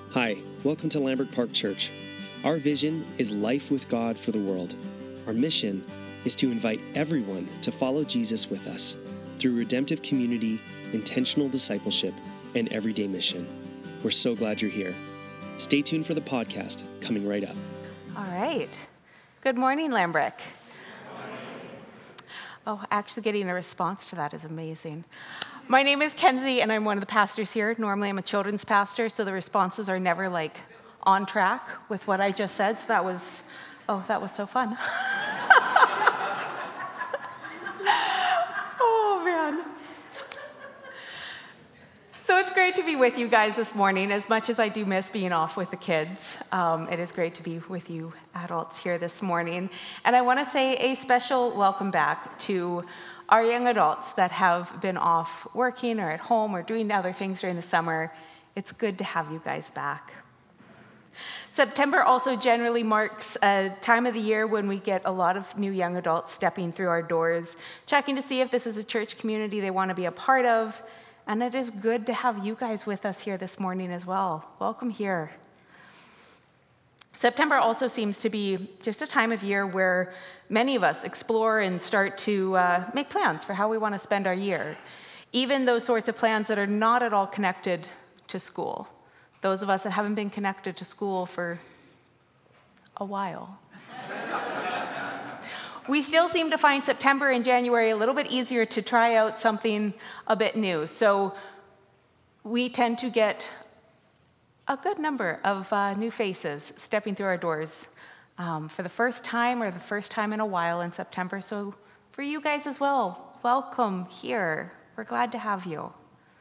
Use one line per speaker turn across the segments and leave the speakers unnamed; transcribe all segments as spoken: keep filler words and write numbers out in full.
Hi, welcome to Lambert Park Church. Our vision is life with God for the world. Our mission is to invite everyone to follow Jesus with us through redemptive community, intentional discipleship, and everyday mission. We're so glad you're here. Stay tuned for the podcast coming right up.
All right. Good morning, Lambert. Oh, actually getting a response to that is amazing. My name is Kenzie, and I'm one of the pastors here. Normally, I'm a children's pastor, so the responses are never like on track with what I just said. So that was, oh, that was so fun. Oh, man. So it's great to be with you guys this morning. As much as I do miss being off with the kids, um, it is great to be with you adults here this morning. And I want to say a special welcome back to our young adults that have been off working or at home or doing other things during the summer. It's good to have you guys back. September also generally marks a time of the year when we get a lot of new young adults stepping through our doors, checking to see if this is a church community they want to be a part of. And it is good to have you guys with us here this morning as well. Welcome here. September also seems to be just a time of year where many of us explore and start to uh, make plans for how we want to spend our year. Even those sorts of plans that are not at all connected to school. Those of us that haven't been connected to school for a while. We still seem to find September and January a little bit easier to try out something a bit new. So we tend to get a good number of uh, new faces stepping through our doors um, for the first time or the first time in a while in September. So for you guys as well, welcome here. We're glad to have you.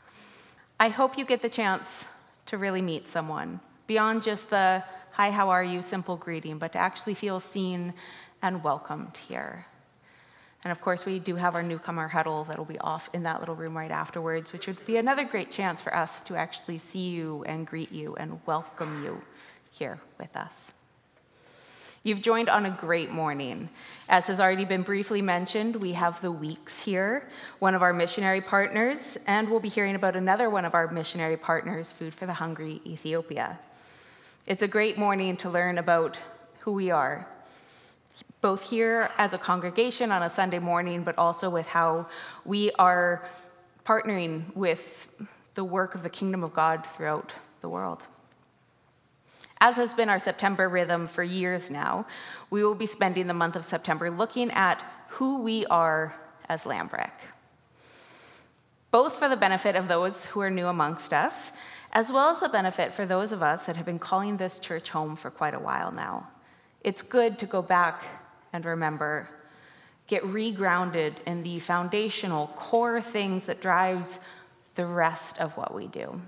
I hope you get the chance to really meet someone beyond just the hi, how are you, simple greeting, but to actually feel seen and welcomed here. And of course, we do have our newcomer huddle that'll be off in that little room right afterwards, which would be another great chance for us to actually see you and greet you and welcome you here with us. You've joined on a great morning. As has already been briefly mentioned, we have the Weeks here, one of our missionary partners, and we'll be hearing about another one of our missionary partners, Food for the Hungry Ethiopia. It's a great morning to learn about who we are, both here as a congregation on a Sunday morning, but also with how we are partnering with the work of the kingdom of God throughout the world. As has been our September rhythm for years now, we will be spending the month of September looking at who we are as Lambrecht, both for the benefit of those who are new amongst us, as well as the benefit for those of us that have been calling this church home for quite a while now. It's good to go back and remember, get regrounded in the foundational core things that drives the rest of what we do.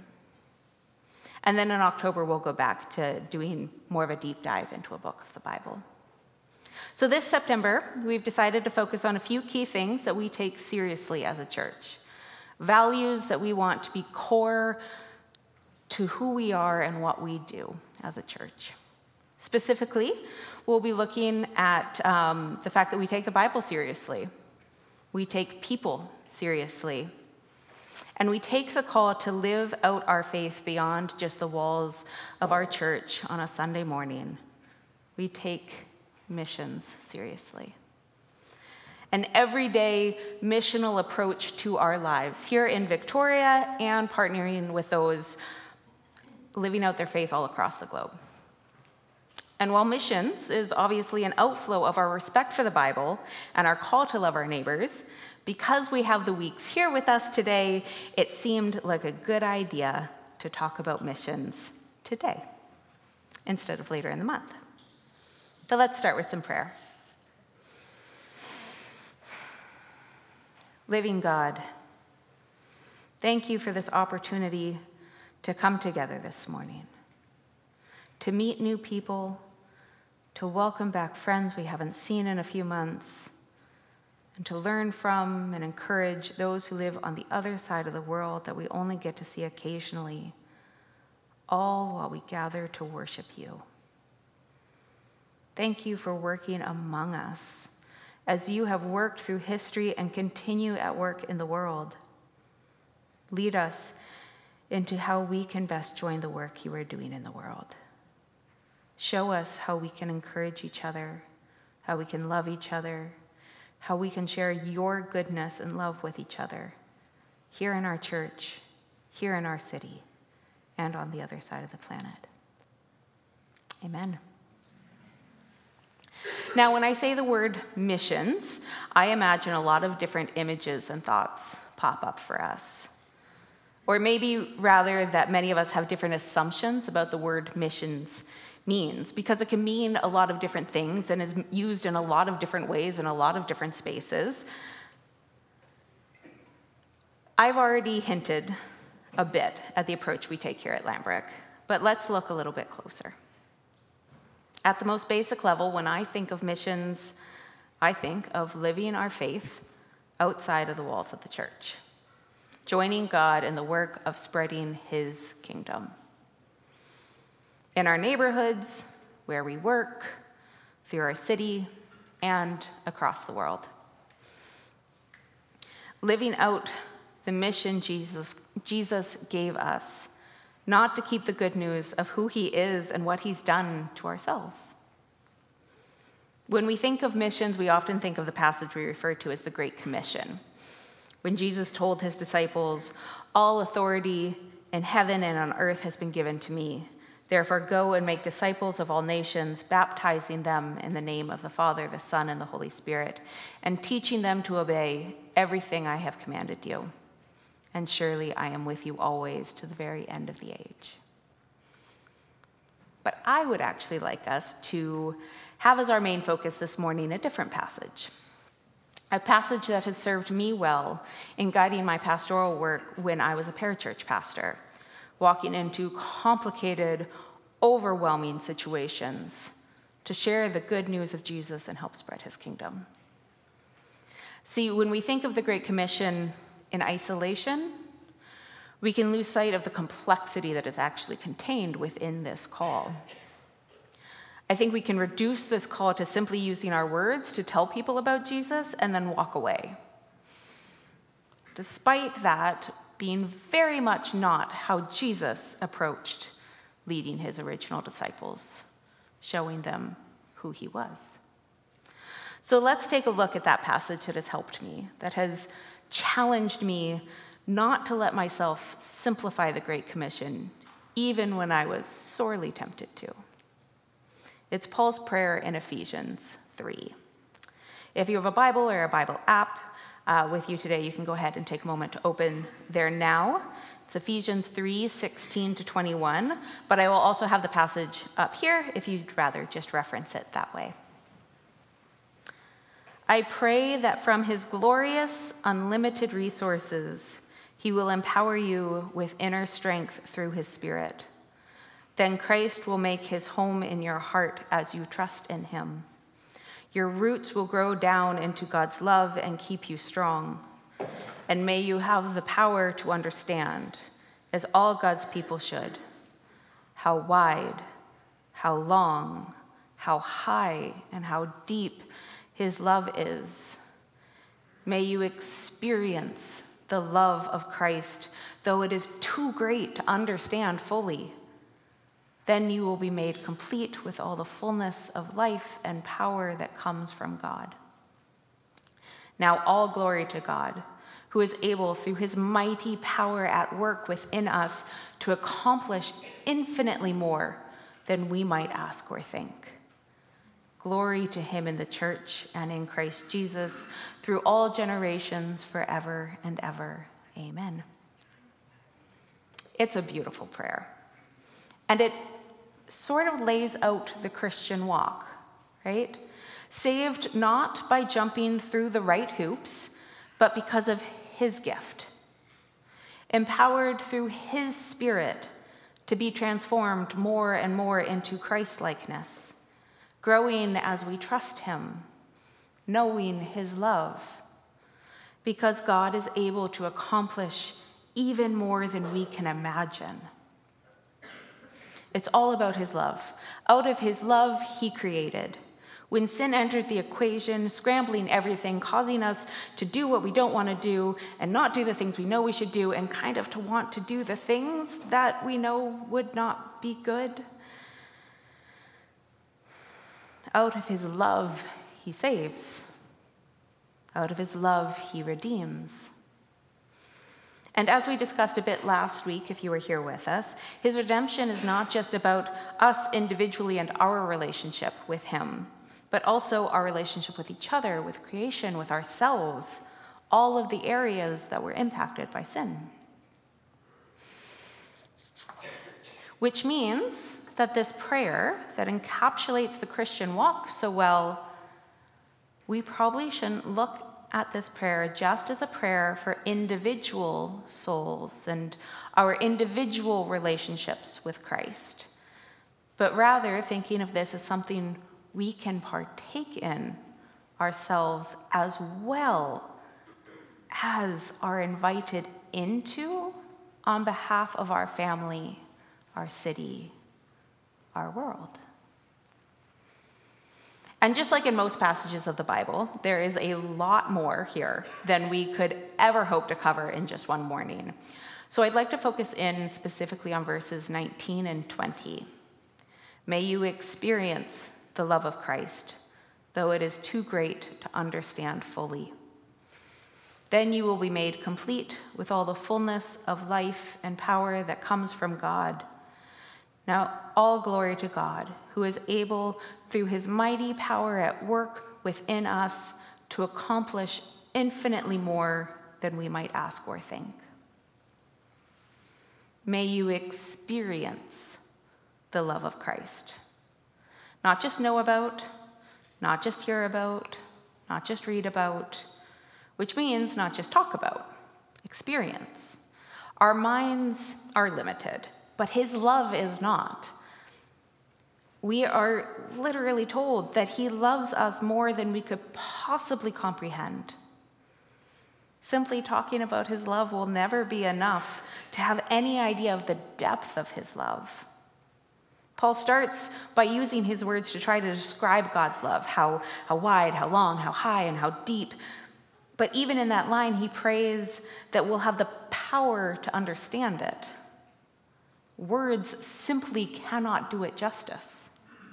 And then in October, we'll go back to doing more of a deep dive into a book of the Bible. So this September, we've decided to focus on a few key things that we take seriously as a church. Values that we want to be core to who we are and what we do as a church. Specifically, we'll be looking at um, the fact that we take the Bible seriously. We take people seriously. And we take the call to live out our faith beyond just the walls of our church on a Sunday morning. We take missions seriously. An everyday missional approach to our lives here in Victoria and partnering with those living out their faith all across the globe. And while missions is obviously an outflow of our respect for the Bible and our call to love our neighbors, because we have the Weeks here with us today, it seemed like a good idea to talk about missions today instead of later in the month. So let's start with some prayer. Living God, thank you for this opportunity to come together this morning, to meet new people, to welcome back friends we haven't seen in a few months, and to learn from and encourage those who live on the other side of the world that we only get to see occasionally, all while we gather to worship you. Thank you for working among us as you have worked through history and continue at work in the world. Lead us into how we can best join the work you are doing in the world. Show us how we can encourage each other, how we can love each other, how we can share your goodness and love with each other, here in our church, here in our city, and on the other side of the planet. Amen. Now, when I say the word missions, I imagine a lot of different images and thoughts pop up for us. Or maybe rather that many of us have different assumptions about the word missions means, because it can mean a lot of different things and is used in a lot of different ways in a lot of different spaces. I've already hinted a bit at the approach we take here at Lambrick, but let's look a little bit closer. At the most basic level, when I think of missions, I think of living our faith outside of the walls of the church, joining God in the work of spreading his kingdom. In our neighborhoods, where we work, through our city, and across the world. Living out the mission Jesus, Jesus gave us, not to keep the good news of who he is and what he's done to ourselves. When we think of missions, we often think of the passage we refer to as the Great Commission, when Jesus told his disciples, "All authority in heaven and on earth has been given to me. Therefore, go and make disciples of all nations, baptizing them in the name of the Father, the Son, and the Holy Spirit, and teaching them to obey everything I have commanded you. And surely I am with you always to the very end of the age." But I would actually like us to have as our main focus this morning a different passage. A passage that has served me well in guiding my pastoral work when I was a parachurch pastor, walking into complicated, overwhelming situations to share the good news of Jesus and help spread his kingdom. See, when we think of the Great Commission in isolation, we can lose sight of the complexity that is actually contained within this call. I think we can reduce this call to simply using our words to tell people about Jesus and then walk away. Despite that being very much not how Jesus approached leading his original disciples, showing them who he was. So let's take a look at that passage that has helped me, that has challenged me not to let myself simplify the Great Commission, even when I was sorely tempted to. It's Paul's prayer in Ephesians three. If you have a Bible or a Bible app uh, with you today, you can go ahead and take a moment to open there now. It's Ephesians three, sixteen to twenty-one, but I will also have the passage up here if you'd rather just reference it that way. I pray that from his glorious, unlimited resources, he will empower you with inner strength through his Spirit. Then Christ will make his home in your heart as you trust in him. Your roots will grow down into God's love and keep you strong. And may you have the power to understand, as all God's people should, how wide, how long, how high, and how deep his love is. May you experience the love of Christ, though it is too great to understand fully. Then you will be made complete with all the fullness of life and power that comes from God. Now all glory to God, who is able through his mighty power at work within us to accomplish infinitely more than we might ask or think. Glory to him in the church and in Christ Jesus through all generations forever and ever. Amen. It's a beautiful prayer. And it sort of lays out the Christian walk, right? Saved not by jumping through the right hoops, but because of his gift. Empowered through his Spirit to be transformed more and more into Christ-likeness. Growing as we trust him, knowing his love, because God is able to accomplish even more than we can imagine. It's all about his love. Out of his love, he created. When sin entered the equation, scrambling everything, causing us to do what we don't want to do and not do the things we know we should do, and kind of to want to do the things that we know would not be good. Out of his love, he saves. Out of his love, he redeems. And as we discussed a bit last week, if you were here with us, his redemption is not just about us individually and our relationship with him, but also our relationship with each other, with creation, with ourselves, all of the areas that were impacted by sin. Which means that this prayer that encapsulates the Christian walk so well, we probably shouldn't look at this prayer just as a prayer for individual souls and our individual relationships with Christ, but rather thinking of this as something we can partake in ourselves as well as are invited into on behalf of our family, our city, our world. And just like in most passages of the Bible, there is a lot more here than we could ever hope to cover in just one morning. So I'd like to focus in specifically on verses nineteen and twenty. May you experience the love of Christ, though it is too great to understand fully. Then you will be made complete with all the fullness of life and power that comes from God. Now, all glory to God, who is able, through his mighty power at work within us, to accomplish infinitely more than we might ask or think. May you experience the love of Christ. Not just know about, not just hear about, not just read about, which means not just talk about, experience. Our minds are limited, but his love is not. We are literally told that he loves us more than we could possibly comprehend. Simply talking about his love will never be enough to have any idea of the depth of his love. Paul starts by using his words to try to describe God's love, how, how wide, how long, how high, and how deep. But even in that line, he prays that we'll have the power to understand it. Words simply cannot do it justice.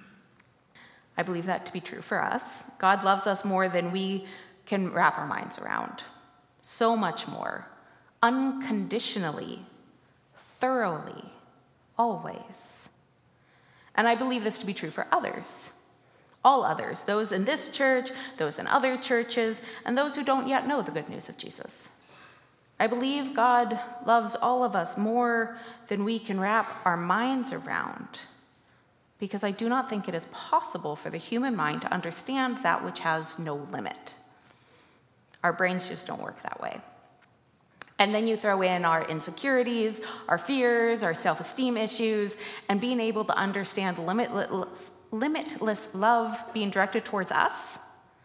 I believe that to be true for us. God loves us more than we can wrap our minds around. So much more, unconditionally, thoroughly, always. And I believe this to be true for others, all others, those in this church, those in other churches, and those who don't yet know the good news of Jesus. I believe God loves all of us more than we can wrap our minds around, because I do not think it is possible for the human mind to understand that which has no limit. Our brains just don't work that way. And then you throw in our insecurities, our fears, our self-esteem issues, and being able to understand limitless, limitless love being directed towards us.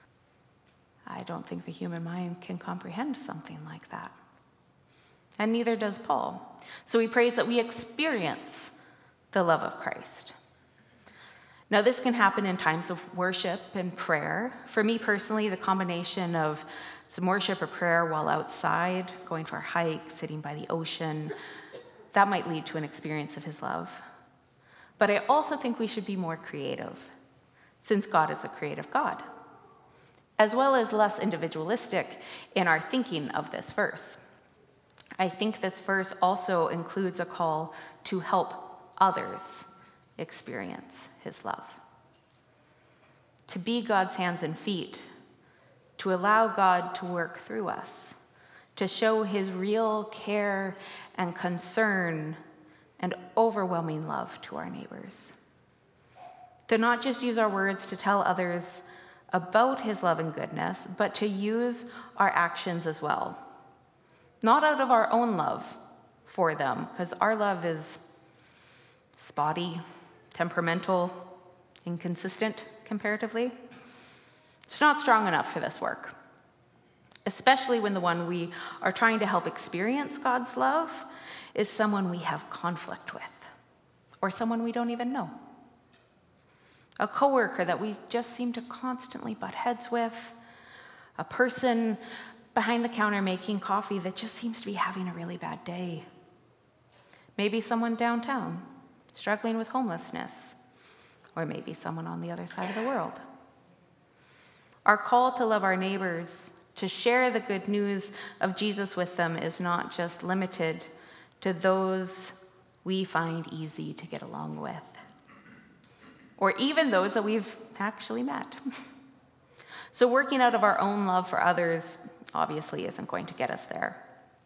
I don't think the human mind can comprehend something like that. And neither does Paul. So he prays that we experience the love of Christ. Now, this can happen in times of worship and prayer. For me personally, the combination of some worship or prayer while outside, going for a hike, sitting by the ocean, that might lead to an experience of his love. But I also think we should be more creative, since God is a creative God, as well as less individualistic in our thinking of this verse. I think this verse also includes a call to help others experience his love. To be God's hands and feet, to allow God to work through us, to show his real care and concern and overwhelming love to our neighbors. To not just use our words to tell others about his love and goodness, but to use our actions as well. Not out of our own love for them, because our love is spotty, temperamental, inconsistent comparatively. It's not strong enough for this work, especially when the one we are trying to help experience God's love is someone we have conflict with, or someone we don't even know. a coworker that we just seem to constantly butt heads with, a person behind the counter making coffee that just seems to be having a really bad day. Maybe someone downtown struggling with homelessness, or maybe someone on the other side of the world. Our call to love our neighbors, to share the good news of Jesus with them, is not just limited to those we find easy to get along with, or even those that we've actually met. So working out of our own love for others obviously isn't going to get us there.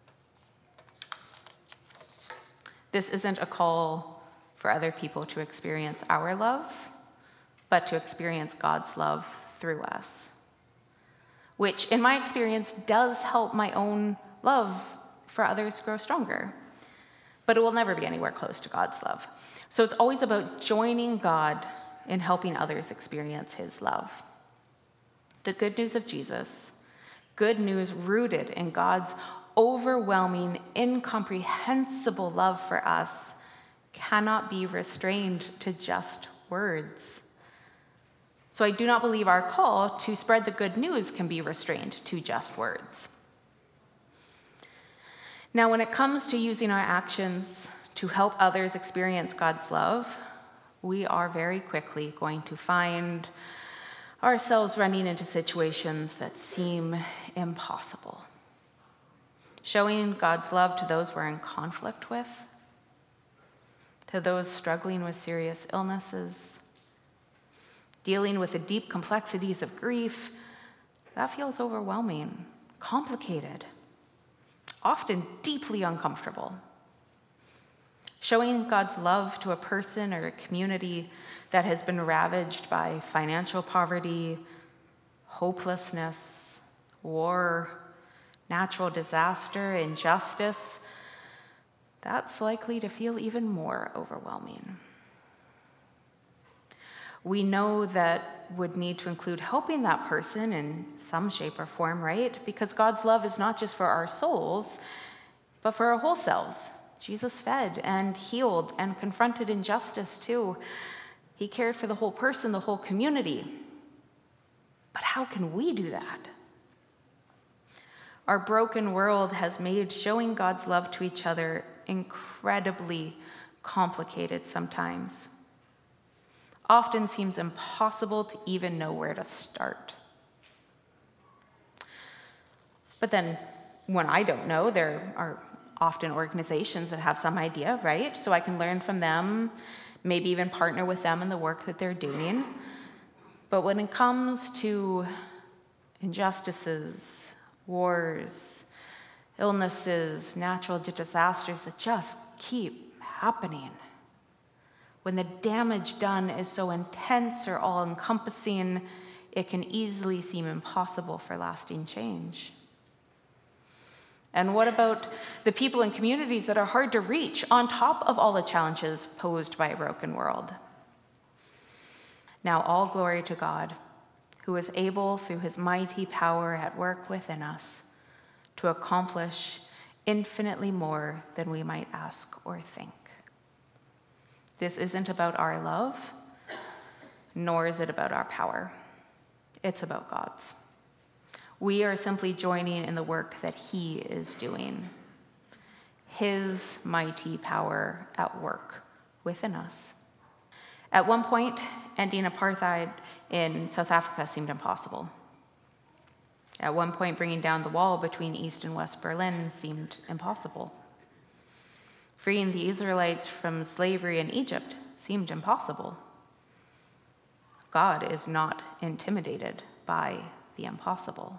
This isn't a call for other people to experience our love, but to experience God's love through us, which in my experience does help my own love for others grow stronger. But it will never be anywhere close to God's love. So it's always about joining God in helping others experience his love. The good news of Jesus, good news rooted in God's overwhelming, incomprehensible love for us, cannot be restrained to just words. So I do not believe our call to spread the good news can be restrained to just words. Now, when it comes to using our actions to help others experience God's love, we are very quickly going to find ourselves running into situations that seem impossible. Showing God's love to those we're in conflict with, to those struggling with serious illnesses, dealing with the deep complexities of grief, that feels overwhelming, complicated, often deeply uncomfortable. Showing God's love to a person or a community that has been ravaged by financial poverty, hopelessness, war, natural disaster, injustice, that's likely to feel even more overwhelming. We know that would need to include helping that person in some shape or form, right? Because God's love is not just for our souls, but for our whole selves. Jesus fed and healed and confronted injustice too. He cared for the whole person, the whole community. But how can we do that? Our broken world has made showing God's love to each other incredibly complicated sometimes. Often seems impossible to even know where to start. But then, when I don't know, there are often organizations that have some idea, right? So I can learn from them, maybe even partner with them in the work that they're doing. But when it comes to injustices, wars, illnesses, natural disasters that just keep happening, when the damage done is so intense or all-encompassing, it can easily seem impossible for lasting change. And what about the people and communities that are hard to reach on top of all the challenges posed by a broken world? Now all glory to God, who is able through his mighty power at work within us to accomplish infinitely more than we might ask or think. This isn't about our love, nor is it about our power. It's about God's. We are simply joining in the work that he is doing. His mighty power at work within us. At one point, ending apartheid in South Africa seemed impossible. At one point, bringing down the wall between East and West Berlin seemed impossible. Freeing the Israelites from slavery in Egypt seemed impossible. God is not intimidated by the impossible.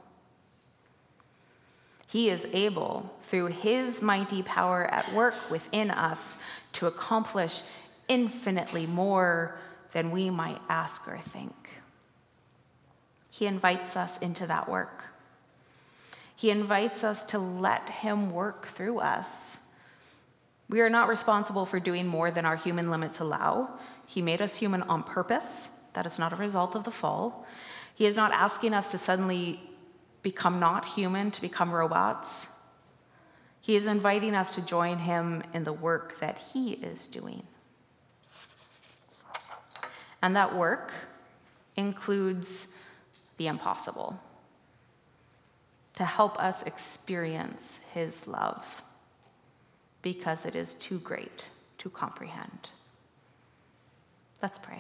He is able, through his mighty power at work within us, to accomplish infinitely more than we might ask or think. He invites us into that work. He invites us to let him work through us. We are not responsible for doing more than our human limits allow. He made us human on purpose. That is not a result of the fall. He is not asking us to suddenly become not human, to become robots. He is inviting us to join him in the work that he is doing. And that work includes the impossible, to help us experience his love, because it is too great to comprehend. Let's pray.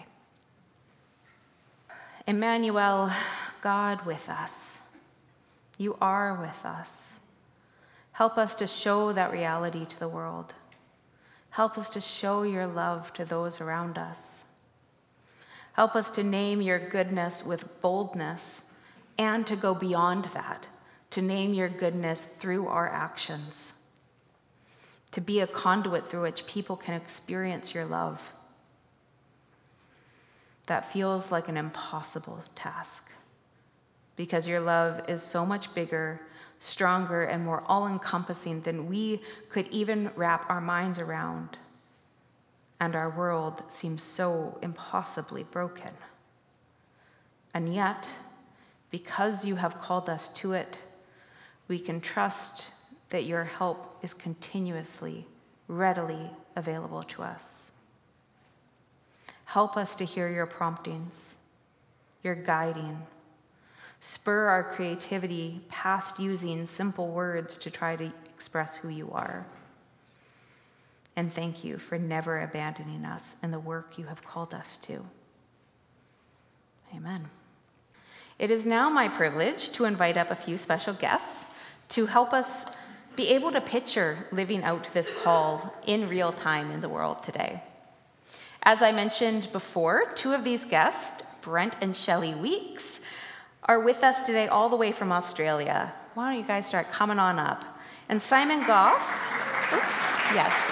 Emmanuel, God with us, you are with us. Help us to show that reality to the world. Help us to show your love to those around us. Help us to name your goodness with boldness and to go beyond that, to name your goodness through our actions, to be a conduit through which people can experience your love. That feels like an impossible task, because your love is so much bigger, stronger, and more all-encompassing than we could even wrap our minds around. And our world seems so impossibly broken. And yet, because you have called us to it, we can trust that your help is continuously, readily available to us. Help us to hear your promptings, your guiding. Spur our creativity past using simple words to try to express who you are. And thank you for never abandoning us in the work you have called us to. Amen. It is now my privilege to invite up a few special guests to help us be able to picture living out this call in real time in the world today. As I mentioned before, two of these guests, Brent and Shelley Weeks, are with us today all the way from Australia. Why don't you guys start coming on up? And Simon Goff, oops, yes.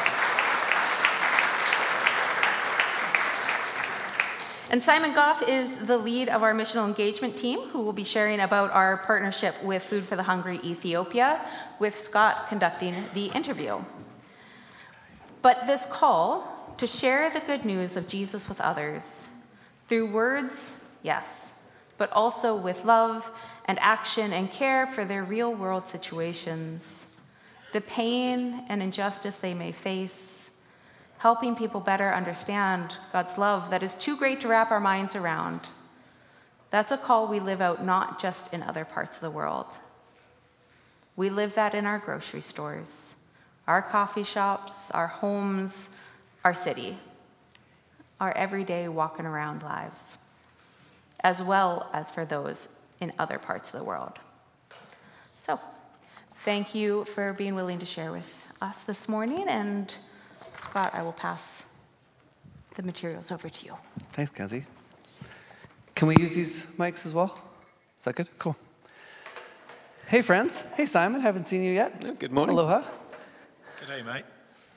And Simon Goff is the lead of our missional engagement team, who will be sharing about our partnership with Food for the Hungry Ethiopia, with Scott conducting the interview. But this call to share the good news of Jesus with others, through words, yes, but also with love and action and care for their real-world situations, the pain and injustice they may face, helping people better understand God's love that is too great to wrap our minds around. That's a call we live out not just in other parts of the world. We live that in our grocery stores, our coffee shops, our homes, our city, our everyday walking around lives, as well as for those in other parts of the world. So, thank you for being willing to share with us this morning, and Scott, I will pass the materials over to you.
Thanks, Kenzie. Can we use these mics as well? Is that good? Cool. Hey, friends. Hey, Simon. Haven't seen you yet.
Yeah, good morning.
Aloha.
G'day, mate.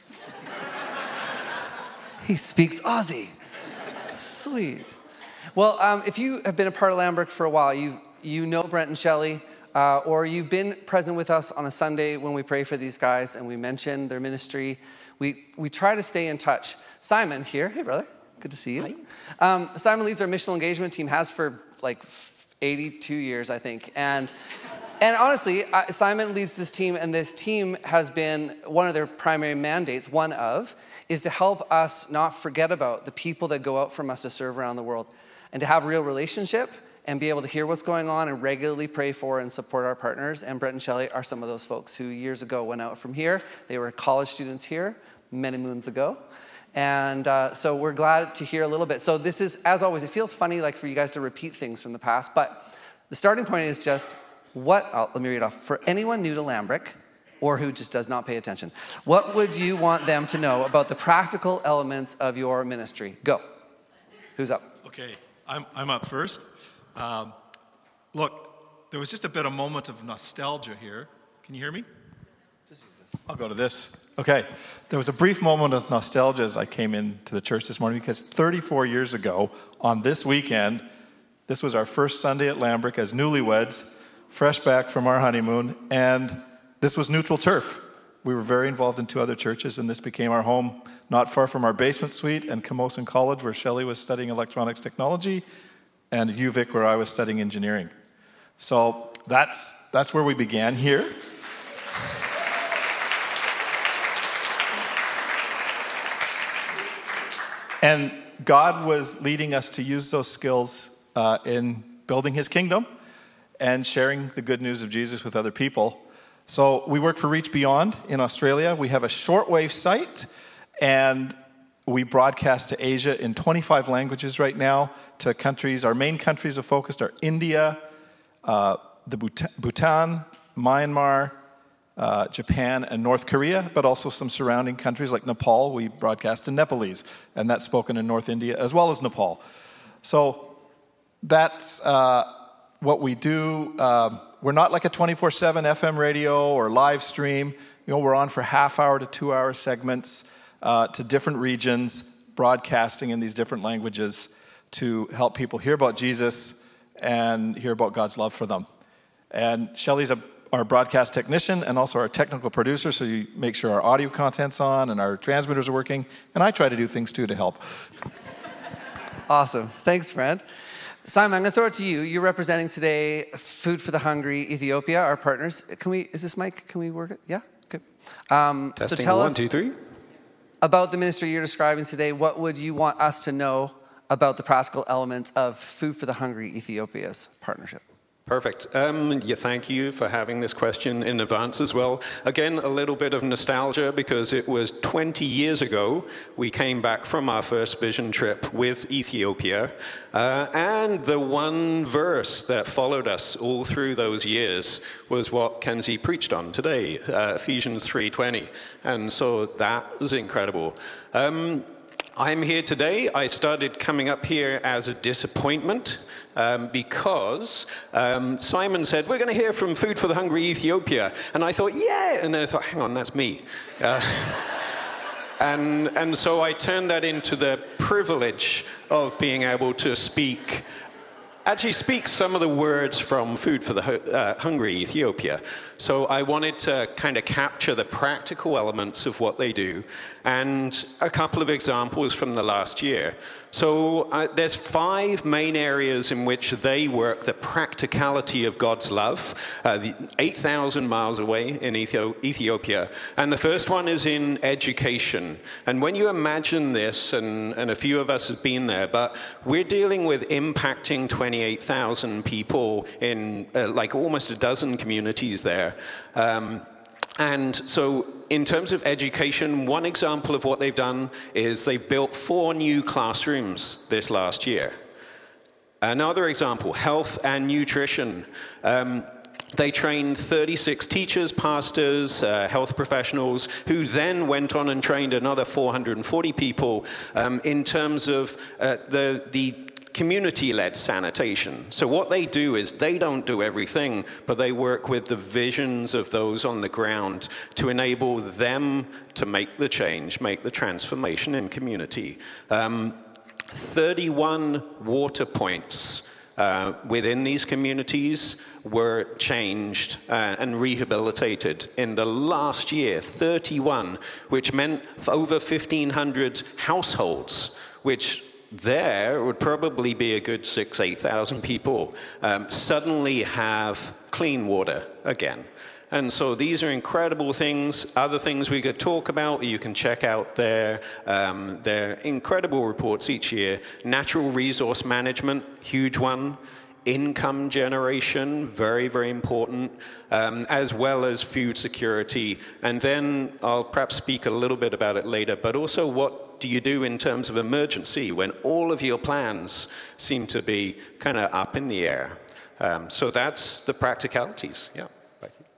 He speaks Aussie. Sweet. Well, um, if you have been a part of Lambert for a while, you you know Brent and Shelley, uh, or you've been present with us on a Sunday when we pray for these guys and we mention their ministry. We we try to stay in touch. Simon here. Hey, brother. Good to see you. Um, Simon leads our missional engagement team, has for like eighty-two years, I think. And and honestly, uh, Simon leads this team, and this team has been one of their primary mandates, one of, is to help us not forget about the people that go out from us to serve around the world, and to have real relationship and be able to hear what's going on and regularly pray for and support our partners. And Brent and Shelley are some of those folks who years ago went out from here. They were college students here many moons ago. And uh, so we're glad to hear a little bit. So this is, as always, it feels funny like for you guys to repeat things from the past, but the starting point is just what, oh, let me read off. For anyone new to Lambrick, or who just does not pay attention, what would you want them to know about the practical elements of your ministry? Go. Who's up?
Okay, I'm I'm up first. Um, look, there was just a bit of moment of nostalgia here. Can you hear me?
Just use this.
I'll go to this. Okay, there was a brief moment of nostalgia as I came into the church this morning, because thirty-four years ago on this weekend, this was our first Sunday at Lambrick as newlyweds, fresh back from our honeymoon, and this was neutral turf. We were very involved in two other churches, and this became our home not far from our basement suite and Camosun College, where Shelley was studying electronics technology, and U Vic, where I was studying engineering. So that's that's where we began here. And God was leading us to use those skills uh, in building his kingdom and sharing the good news of Jesus with other people. So we work for Reach Beyond in Australia. We have a shortwave site, and we broadcast to Asia in twenty-five languages right now, to countries. Our main countries of focus are India, uh, the Bhutan, Myanmar, uh, Japan, and North Korea, but also some surrounding countries like Nepal. We broadcast in Nepalese, and that's spoken in North India as well as Nepal. So that's uh, what we do. Um, we're not like a twenty-four seven F M radio or live stream. You know, we're on for half hour to two hour segments uh, to different regions, broadcasting in these different languages to help people hear about Jesus and hear about God's love for them. And Shelley's a, our broadcast technician and also our technical producer, so you make sure our audio content's on and our transmitters are working. And I try to do things too to help.
Awesome. Thanks, friend. Simon, I'm going to throw it to you. You're representing today Food for the Hungry Ethiopia, our partners. Can we, is this mic, can we work it? Yeah? Okay. Um,
Testing,
so tell
one,
us
two, three.
about the ministry you're describing today. What would you want us to know about the practical elements of Food for the Hungry Ethiopia's partnership?
Perfect. Um, yeah, thank you for having this question in advance as well. Again, a little bit of nostalgia because it was twenty years ago we came back from our first vision trip with Ethiopia. Uh, and the one verse that followed us all through those years was what Kenzie preached on today, uh, Ephesians three twenty. And so that was incredible. Um, I'm here today. I started coming up here as a disappointment um, because um, Simon said, we're going to hear from Food for the Hungry Ethiopia. And I thought, yeah. And then I thought, hang on, that's me. Uh, and, and so I turned that into the privilege of being able to speak actually speak some of the words from Food for the uh, Hungry Ethiopia. So I wanted to kind of capture the practical elements of what they do and a couple of examples from the last year. So uh, there's five main areas in which they work the practicality of God's love, uh, the eight thousand miles away in Ethiopia. And the first one is in education. And when you imagine this, and, and a few of us have been there, but we're dealing with impacting twenty-eight thousand people in uh, like almost a dozen communities there. Um, and so in terms of education, one example of what they've done is they've built four new classrooms this last year. Another example, health and nutrition. Um, They trained thirty-six teachers, pastors, uh, health professionals, who then went on and trained another four hundred forty people um, in terms of uh, the the community-led sanitation. So what they do is they don't do everything, but they work with the visions of those on the ground to enable them to make the change, make the transformation in community. Um, thirty-one water points uh, within these communities were changed uh, and rehabilitated in the last year, thirty-one, which meant over fifteen hundred households, which there would probably be a good six, eight thousand people, um, suddenly have clean water again. And so these are incredible things. Other things we could talk about, you can check out their, um, their incredible reports each year. Natural resource management, huge one. Income generation, very, very important, um, as well as food security. And then I'll perhaps speak a little bit about it later, but also what do you do in terms of emergency when all of your plans seem to be kind of up in the air? Um, so that's the practicalities, yeah. Thank you.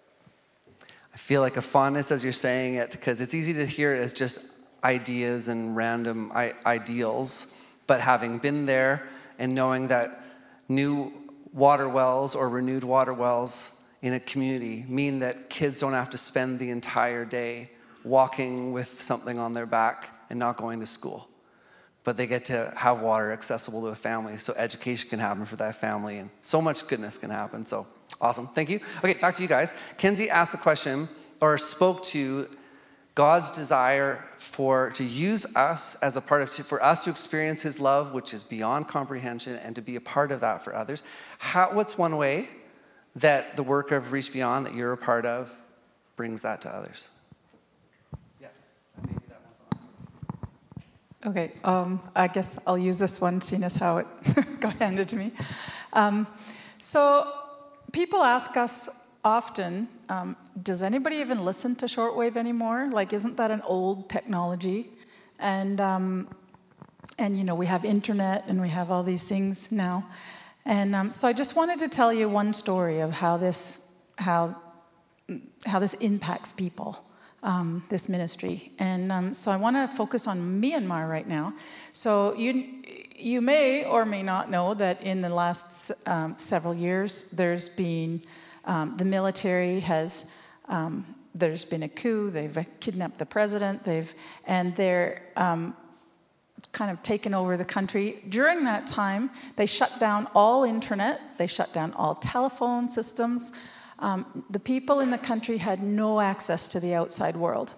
I feel like a fondness as you're saying it, because it's easy to hear it as just ideas and random I- ideals, but having been there and knowing that new water wells or renewed water wells in a community mean that kids don't have to spend the entire day walking with something on their back and not going to school. But they get to have water accessible to a family, so education can happen for that family, and so much goodness can happen. So awesome, thank you. Okay, back to you guys. Kenzie asked the question, or spoke to God's desire for to use us as a part of, for us to experience his love, which is beyond comprehension, and to be a part of that for others. How, what's one way that the work of Reach Beyond that you're a part of brings that to others? Yeah, maybe that one's on.
Okay, um, I guess I'll use this one, seeing as how it got handed to me. Um, so people ask us often, um, does anybody even listen to shortwave anymore? Like, isn't that an old technology? And, um, and you know, we have internet and we have all these things now. And um, so I just wanted to tell you one story of how this, how, how this impacts people. Um, this ministry. And um, so I want to focus on Myanmar right now. So you you may or may not know that in the last um, several years, there's been, um, the military has, um, there's been a coup, they've kidnapped the president, they've, and they're um, kind of taken over the country. During that time, they shut down all internet, they shut down all telephone systems. Um, the people in the country had no access to the outside world,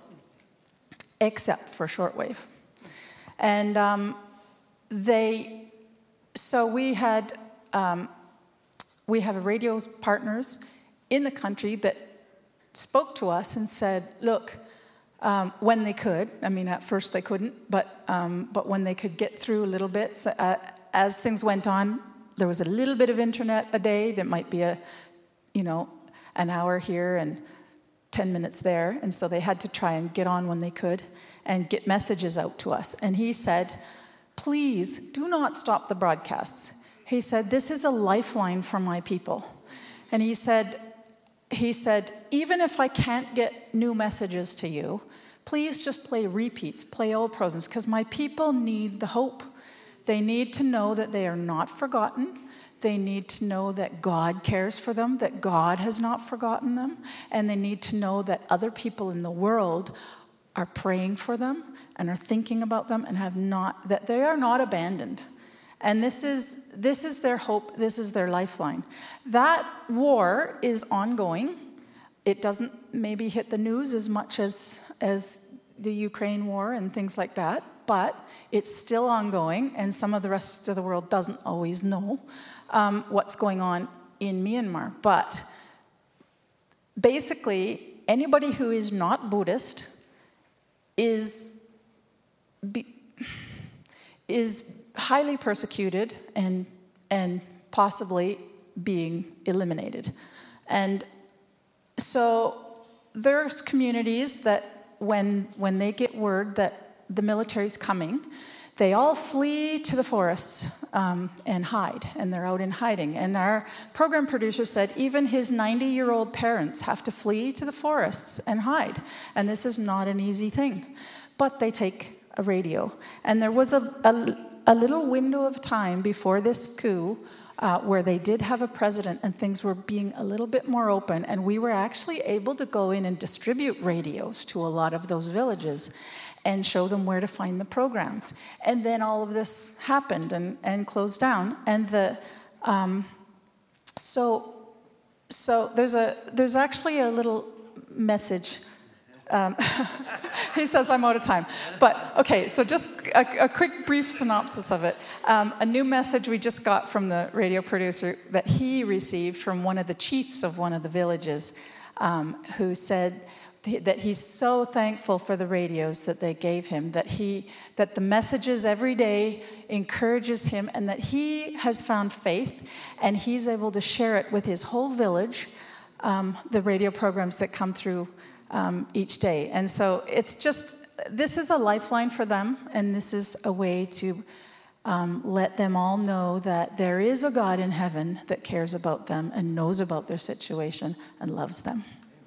except for shortwave. And um, they, so we had, um, we have radio partners in the country that spoke to us and said, look, um, when they could, I mean, at first they couldn't, but, um, but when they could get through a little bit, uh, as things went on, there was a little bit of internet a day that might be a, you know, an hour here and ten minutes there. And so they had to try and get on when they could and get messages out to us. And he said, please do not stop the broadcasts. He said, this is a lifeline for my people. And he said, he said, even if I can't get new messages to you, please just play repeats, play old programs, because my people need the hope. They need to know that they are not forgotten. They need to know that God cares for them, that God has not forgotten them, and they need to know that other people in the world are praying for them and are thinking about them and have not, that they are not abandoned. And this is, this is their hope, this is their lifeline. That war is ongoing. It doesn't maybe hit the news as much as, as the Ukraine war and things like that, but it's still ongoing, and some of the rest of the world doesn't always know Um, what's going on in Myanmar. But basically, anybody who is not Buddhist is, be, is highly persecuted and, and possibly being eliminated. And so there's communities that when, when they get word that the military's coming, they all flee to the forests um, and hide, and they're out in hiding. And our program producer said even his ninety-year-old parents have to flee to the forests and hide. And this is not an easy thing. But they take a radio. And there was a, a, a little window of time before this coup uh, where they did have a president and things were being a little bit more open. And we were actually able to go in and distribute radios to a lot of those villages and show them where to find the programs. And then all of this happened and, and closed down. And the um, so so there's a there's actually a little message. Um, he says I'm out of time. But okay, so just a, a quick brief synopsis of it. Um, a new message we just got from the radio producer that he received from one of the chiefs of one of the villages, um, who said that he's so thankful for the radios that they gave him, that he that the messages every day encourages him, and that he has found faith, and he's able to share it with his whole village, um, the radio programs that come through um, each day. And so it's just, this is a lifeline for them, and this is a way to um, let them all know that there is a God in heaven that cares about them and knows about their situation and loves them.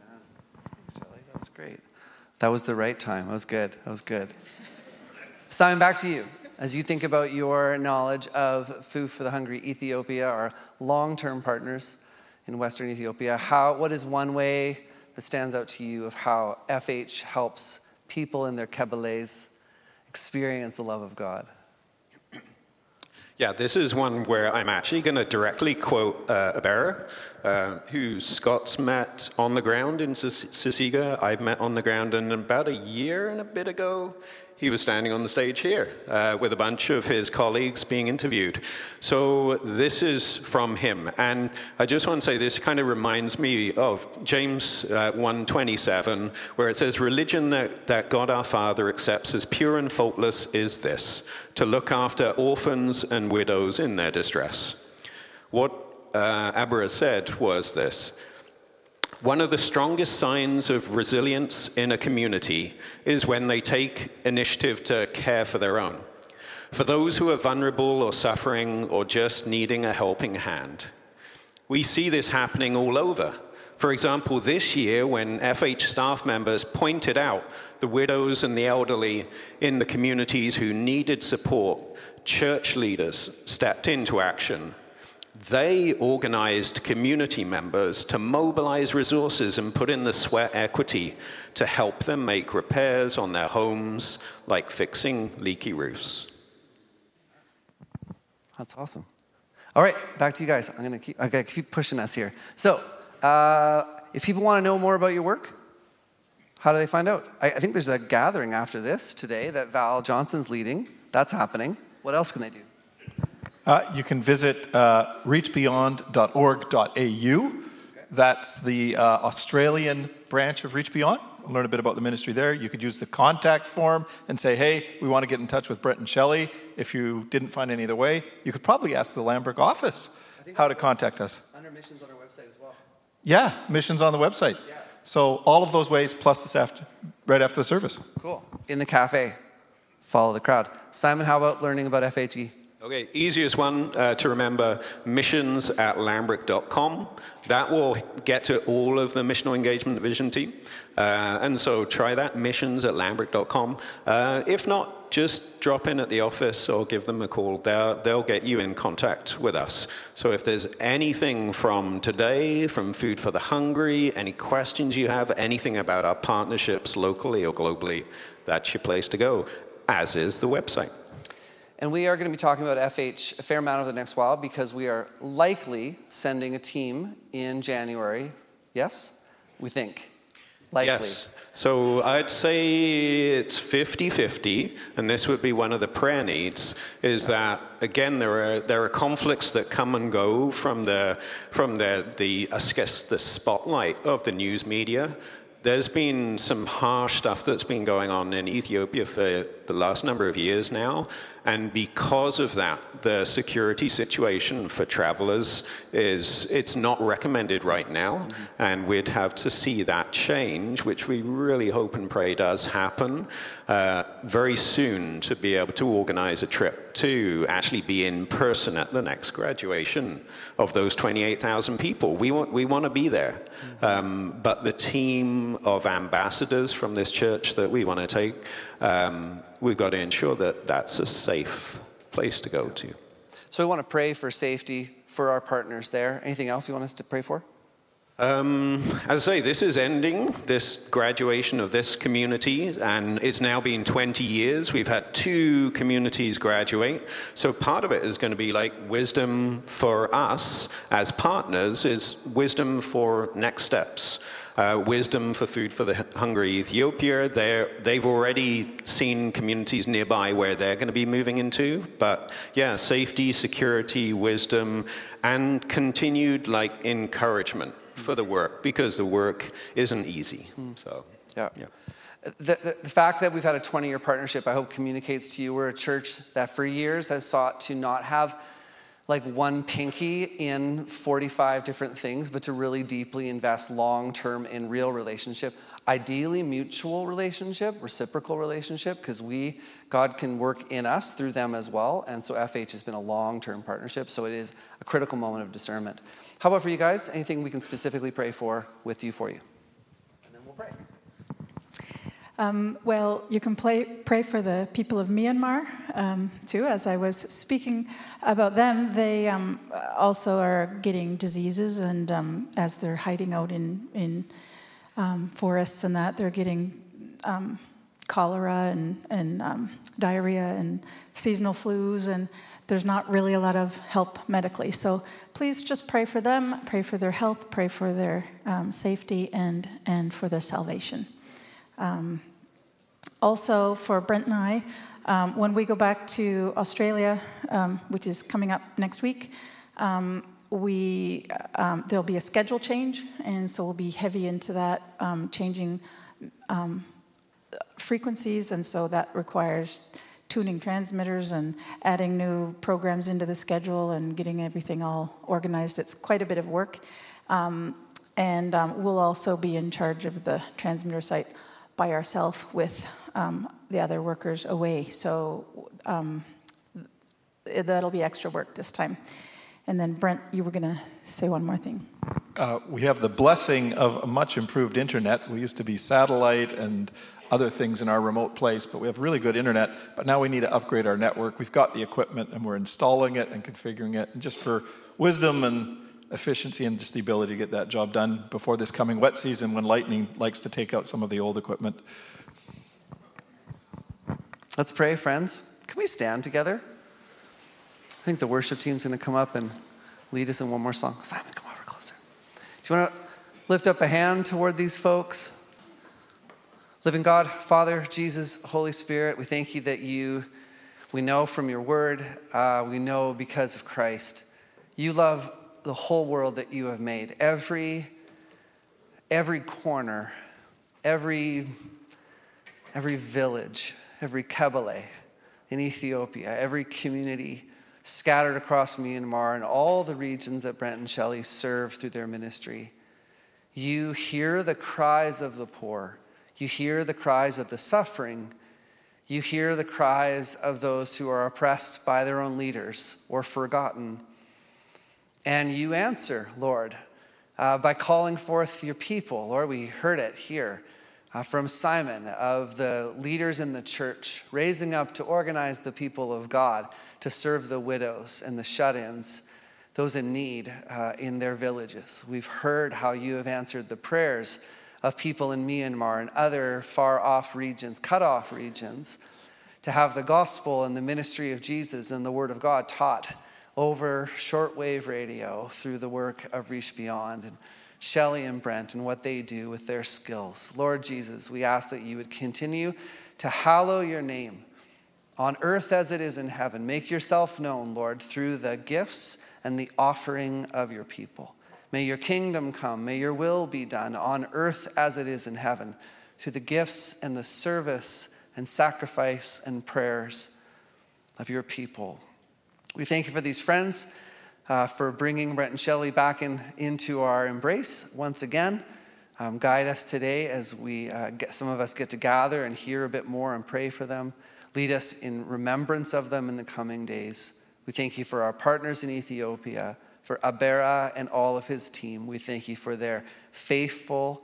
That's great. That was the right time. That was good. That was good. Simon, back to you. As you think about your knowledge of Food for the Hungry Ethiopia, our long-term partners in Western Ethiopia, how, what is one way that stands out to you of how F H helps people in their kebeles experience the love of God?
Yeah, this is one where I'm actually going to directly quote uh, Abera, uh, who Scott's met on the ground in Sisiga. I've met on the ground, and about a year and a bit ago, he was standing on the stage here uh, with a bunch of his colleagues being interviewed. So this is from him. And I just want to say this kind of reminds me of James uh, one twenty-seven, where it says, religion that, that God our Father accepts as pure and faultless is this, to look after orphans and widows in their distress. What uh, Abra said was this: one of the strongest signs of resilience in a community is when they take initiative to care for their own, for those who are vulnerable or suffering or just needing a helping hand. We see this happening all over. For example, this year when F H staff members pointed out the widows and the elderly in the communities who needed support, church leaders stepped into action. They organized community members to mobilize resources and put in the sweat equity to help them make repairs on their homes, like fixing leaky roofs.
That's awesome. All right, back to you guys. I'm gonna keep, I gotta keep pushing us here. So, uh, if people want to know more about your work, how do they find out? I, I think there's a gathering after this today that Val Johnson's leading. That's happening. What else can they do?
Uh, you can visit uh, reach beyond dot org dot a u. Okay. That's the uh, Australian branch of Reach Beyond. Learn a bit about the ministry there. You could use the contact form and say, hey, we want to get in touch with Brent and Shelley. If you didn't find any other way, you could probably ask the Lambrook office how to contact us.
Under missions on our website as well.
Yeah, missions on the website. Yeah. So all of those ways, plus this after, right after the service.
Cool. In the cafe, follow the crowd. Simon, how about learning about F H E?
Okay, easiest one uh, to remember, missions at lambrook dot com. That will get to all of the missional engagement vision team. Uh, and so try that, missions at lambrook dot com. Uh, if not, just drop in at the office or give them a call. They'll, they'll get you in contact with us. So if there's anything from today, from Food for the Hungry, any questions you have, anything about our partnerships locally or globally, that's your place to go, as is the website.
And we are going to be talking about F H a fair amount over the next while because we are likely sending a team in January. Yes? We think. Likely.
Yes. So I'd say it's fifty-fifty, and this would be one of the prayer needs, is that, again, there are there are conflicts that come and go from the, from the, the I guess, the spotlight of the news media. There's been some harsh stuff that's been going on in Ethiopia for the last number of years now. And because of that, the security situation for travelers is, it's not recommended right now. Mm-hmm. And we'd have to see that change, which we really hope and pray does happen uh, very soon, to be able to organize a trip to actually be in person at the next graduation of those twenty-eight thousand people. We want, we want to be there. Mm-hmm. Um, but the team of ambassadors from this church that we want to take, um, we've got to ensure that that's a safe place to go to.
So we want to pray for safety for our partners there. Anything else you want us to pray for?
Um, as I say, this is ending, this graduation of this community, and it's now been twenty years. We've had two communities graduate. So part of it is going to be like wisdom for us as partners is wisdom for next steps. Uh, wisdom for Food for the Hungry Ethiopia. They're, they've already seen communities nearby where they're going to be moving into. But yeah, safety, security, wisdom, and continued like encouragement for the work, because the work isn't easy. Mm. So
yeah. yeah. The, the, the fact that we've had a twenty-year partnership, I hope communicates to you we're a church that for years has sought to not have like one pinky in forty-five different things, but to really deeply invest long-term in real relationship, ideally mutual relationship, reciprocal relationship, because we, God can work in us through them as well. And so F H has been a long-term partnership, so it is a critical moment of discernment. How about for you guys? Anything we can specifically pray for with you for you? And then we'll pray.
Um, well, you can play, pray for the people of Myanmar, um, too. As I was speaking about them, they um, also are getting diseases, and um, as they're hiding out in, in um, forests and that, they're getting um, cholera and, and um, diarrhea and seasonal flus, and there's not really a lot of help medically. So please just pray for them, pray for their health, pray for their um, safety, and, and for their salvation. Um, also for Brent and I, um, when we go back to Australia, um, which is coming up next week, um, we um, there'll be a schedule change, and so we'll be heavy into that, um, changing um, frequencies, and so that requires tuning transmitters and adding new programs into the schedule and getting everything all organized. It's quite a bit of work. Um, and um, we'll also be in charge of the transmitter site by ourselves with um, the other workers away. So um, that'll be extra work this time. And then Brent, you were going to say one more thing.
Uh, we have the blessing of a much improved internet. We used to be satellite and other things in our remote place, but we have really good internet. But now we need to upgrade our network. We've got the equipment and we're installing it and configuring it. And just for wisdom and efficiency and just the ability to get that job done before this coming wet season when lightning likes to take out some of the old equipment.
Let's pray, friends. Can we stand together? I think the worship team's going to come up and lead us in one more song. Simon, come over closer. Do you want to lift up a hand toward these folks? Living God, Father, Jesus, Holy Spirit, we thank you that you, we know from your word, uh, we know because of Christ, you love the whole world that you have made. Every, every corner, every, every village, every Kabbalah in Ethiopia, every community scattered across Myanmar and all the regions that Brent and Shelley serve through their ministry. You hear the cries of the poor. You hear the cries of the suffering. You hear the cries of those who are oppressed by their own leaders or forgotten. And you answer, Lord, uh, by calling forth your people. Lord, we heard it here uh, from Simon of the leaders in the church, raising up to organize the people of God to serve the widows and the shut-ins, those in need uh, in their villages. We've heard how you have answered the prayers of people in Myanmar and other far-off regions, cut-off regions, to have the gospel and the ministry of Jesus and the word of God taught over shortwave radio through the work of Reach Beyond and Shelley and Brent and what they do with their skills. Lord Jesus, we ask that you would continue to hallow your name on earth as it is in heaven. Make yourself known, Lord, through the gifts and the offering of your people. May your kingdom come. May your will be done on earth as it is in heaven through the gifts and the service and sacrifice and prayers of your people. We thank you for these friends, uh, for bringing Brent and Shelley back in, into our embrace once again. Um, guide us today as we, uh, get, some of us get to gather and hear a bit more and pray for them. Lead us in remembrance of them in the coming days. We thank you for our partners in Ethiopia, for Abera and all of his team. We thank you for their faithful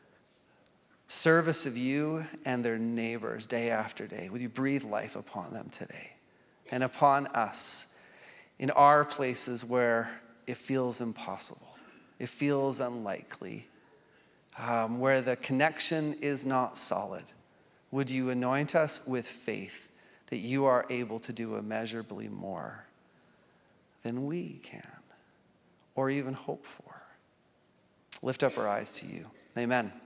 service of you and their neighbors day after day. Would you breathe life upon them today and upon us in our places where it feels impossible, it feels unlikely, um, where the connection is not solid. Would you anoint us with faith that you are able to do immeasurably more than we can or even hope for? Lift up our eyes to you. Amen.